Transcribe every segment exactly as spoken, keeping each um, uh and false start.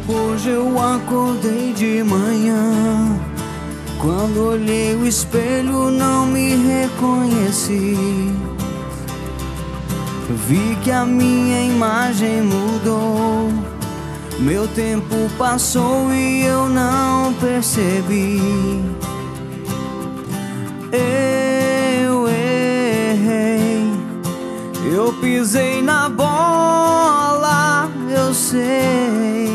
Hoje eu acordei de manhã, quando olhei o espelho não me reconheci. Vi que a minha imagem mudou, meu tempo passou e eu não percebi. Eu errei, eu pisei na bola, eu sei.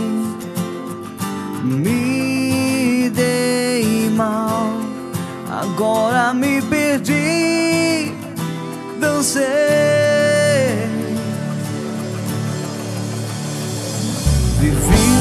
Me dei mal, agora me perdi, dancei. Vivi